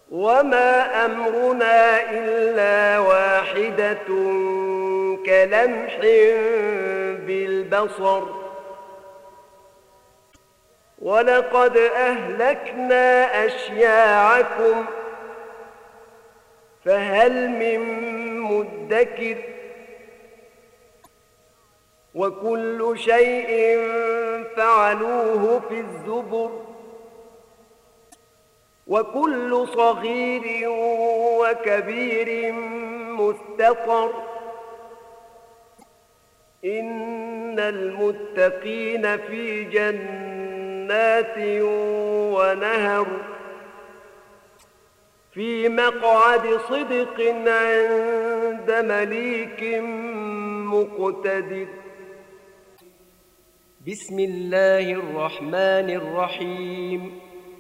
وما أمرنا إلا واحدة كلمح بالبصر ولقد أهلكنا أشياعكم فهل من مدكر وكل شيء فعلوه في الزبر وكل صغير وكبير مستطر إن المتقين في جنات ونهر في مقعد صدق عند مليك مقتدر. بسم الله الرحمن الرحيم.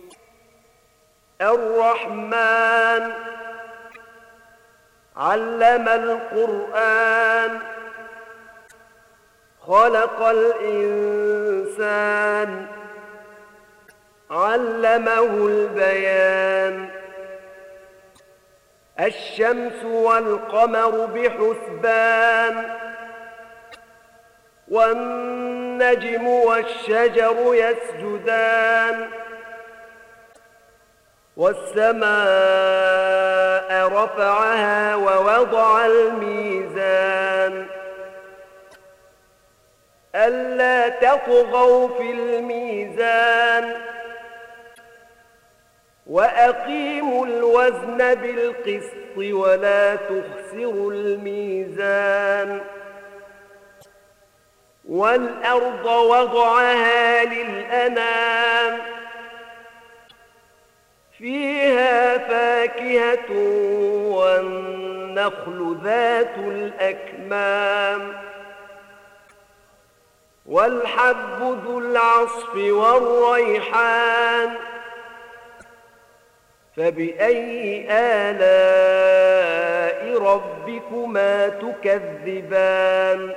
الرحمن علم القرآن خلق الإنسان علمه البيان الشمس والقمر بحسبان والنجم والشجر يسجدان والسماء رفعها ووضع الميزان ألا تطغوا في الميزان وأقيموا الوزن بالقسط ولا تخسروا الميزان والأرض وضعها للأنام فيها فاكهة والنخل ذات الأكمام والحب ذو العصف والريحان فبأي آلاء ربكما تكذبان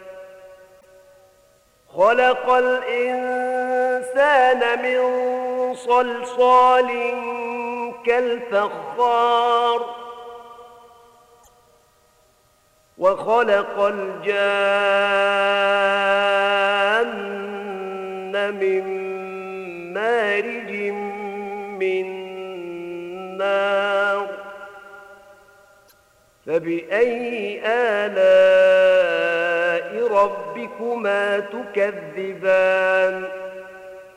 خلق الإنسان من صلصال كالفخار وخلق الجان من مارج من نار فبأي آلاء ربكما تكذبان